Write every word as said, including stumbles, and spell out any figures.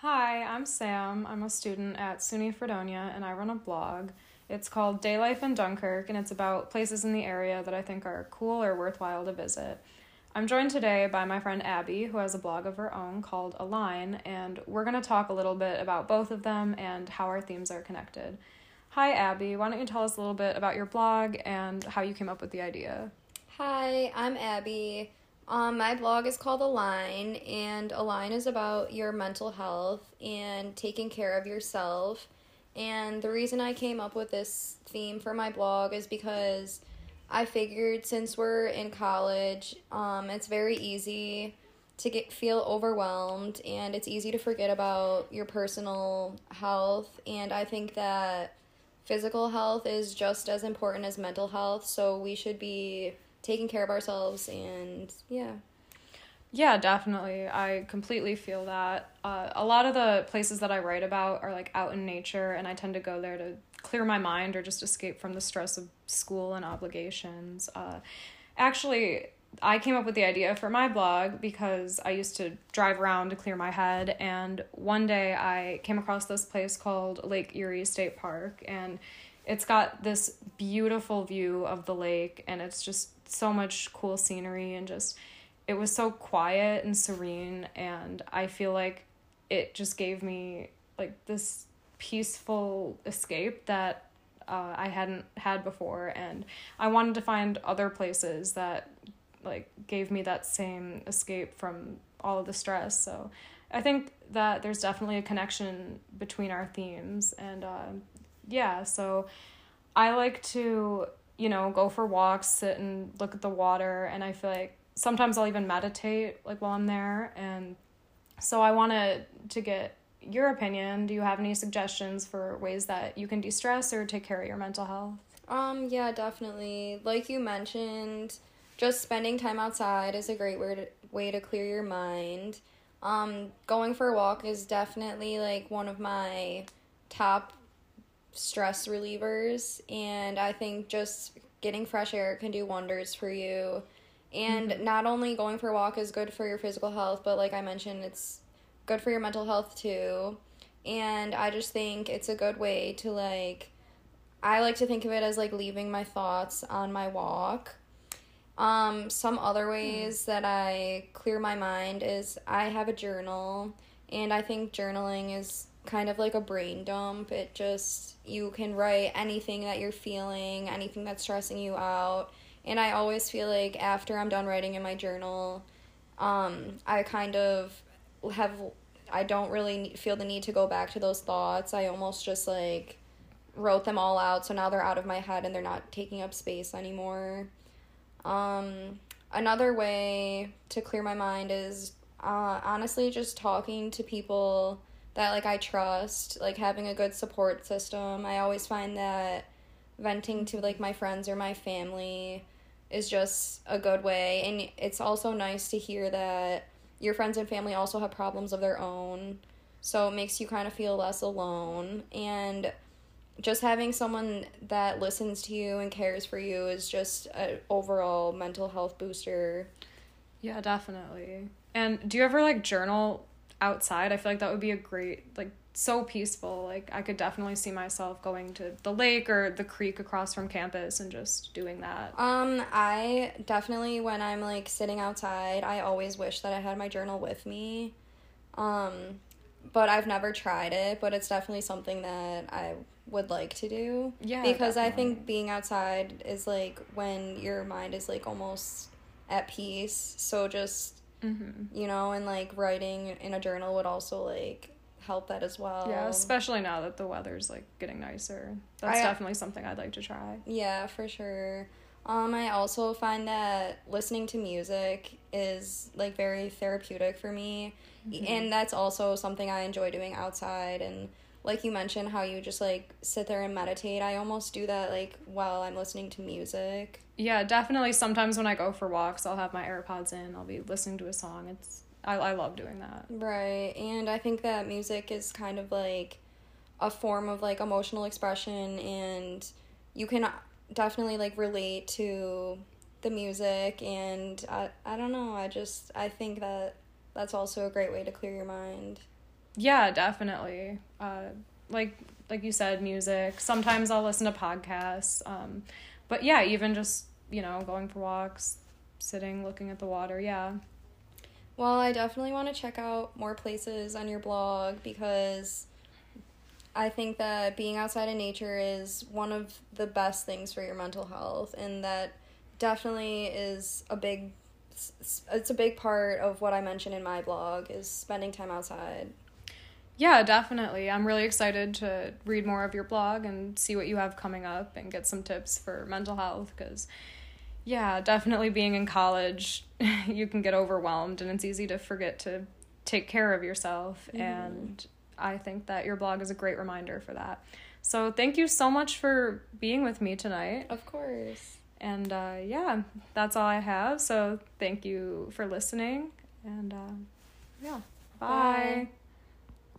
Hi, I'm Sam. I'm a student at SUNY Fredonia and I run a blog. It's called Day Life in Dunkirk and it's about places in the area that I think are cool or worthwhile to visit. I'm joined today by my friend Abby, who has a blog of her own called Align, and we're going to talk a little bit about both of them and how our themes are connected. Hi, Abby. Why don't you tell us a little bit about your blog and how you came up with the idea? Hi, I'm Abby. Um, my blog is called Align, and Align is about your mental health and taking care of yourself. And the reason I came up with this theme for my blog is because I figured since we're in college, um, it's very easy to get feel overwhelmed, and it's easy to forget about your personal health. And I think that physical health is just as important as mental health, so we should be taking care of ourselves, and yeah. Yeah, definitely. I completely feel that. Uh, a lot of the places that I write about are like out in nature, and I tend to go there to clear my mind or just escape from the stress of school and obligations. Uh, actually, I came up with the idea for my blog because I used to drive around to clear my head, and one day I came across this place called Lake Erie State Park, and it's got this beautiful view of the lake, and it's just so much cool scenery, and just it was so quiet and serene, and I feel like it just gave me like this peaceful escape that uh, I hadn't had before, and I wanted to find other places that like gave me that same escape from all of the stress. So I think that there's definitely a connection between our themes, and uh, yeah, so I like to, you know, go for walks, sit and look at the water, and I feel like sometimes I'll even meditate like while I'm there. And so I wanted to get your opinion. Do you have any suggestions for ways that you can de-stress or take care of your mental health? Um, yeah, definitely. Like you mentioned, just spending time outside is a great way to, way to clear your mind. Um, going for a walk is definitely like one of my top stress relievers, and I think just getting fresh air can do wonders for you. And mm-hmm. Not only going for a walk is good for your physical health, but like I mentioned, it's good for your mental health too. And I just think it's a good way to like, I like to think of it as like leaving my thoughts on my walk. Um, some other ways mm. that I clear my mind is I have a journal, and I think journaling is kind of like a brain dump. It just, you can write anything that you're feeling, anything that's stressing you out. And I always feel like after I'm done writing in my journal, um, I kind of have, I don't really feel the need to go back to those thoughts. I almost just like wrote them all out, so now they're out of my head and they're not taking up space anymore. Um, another way to clear my mind is uh, honestly just talking to people that like I trust, like having a good support system. I always find that venting to like my friends or my family is just a good way, and it's also nice to hear that your friends and family also have problems of their own, so it makes you kind of feel less alone. And just having someone that listens to you and cares for you is just an overall mental health booster. Yeah, definitely. And do you ever like journal outside? I feel like that would be a great, like, so peaceful. Like, I could definitely see myself going to the lake or the creek across from campus and just doing that. Um, I definitely, when I'm, like, sitting outside, I always wish that I had my journal with me. Um, but I've never tried it, but it's definitely something that I would like to do. Yeah, because definitely. I think being outside is, like, when your mind is, like, almost at peace. So just, mm-hmm. you know, and, like, writing in a journal would also, like, help that as well. Yeah, especially now that the weather's like getting nicer. That's I, definitely something I'd like to try. Yeah, for sure. Um, I also find that listening to music is like very therapeutic for me, mm-hmm. and that's also something I enjoy doing outside. And like you mentioned, how you just like sit there and meditate. I almost do that like while I'm listening to music. Yeah, definitely. Sometimes when I go for walks, I'll have my AirPods in. I'll be listening to a song. It's I I love doing that. Right, and I think that music is kind of like a form of like emotional expression, and you can definitely like relate to the music, and I I don't know, I just I think that that's also a great way to clear your mind. Yeah, definitely. Uh, like like you said, music. Sometimes I'll listen to podcasts. Um, but yeah, even just, you know, going for walks, sitting, looking at the water. Yeah. Well, I definitely want to check out more places on your blog because I think that being outside in nature is one of the best things for your mental health, and that definitely is a big it's a big part of what I mentioned in my blog is spending time outside. Yeah, definitely. I'm really excited to read more of your blog and see what you have coming up and get some tips for mental health because, yeah, definitely being in college, you can get overwhelmed and it's easy to forget to take care of yourself. Mm-hmm. And I think that your blog is a great reminder for that. So thank you so much for being with me tonight. Of course. And uh, yeah, that's all I have. So thank you for listening. And uh, yeah, bye. Bye.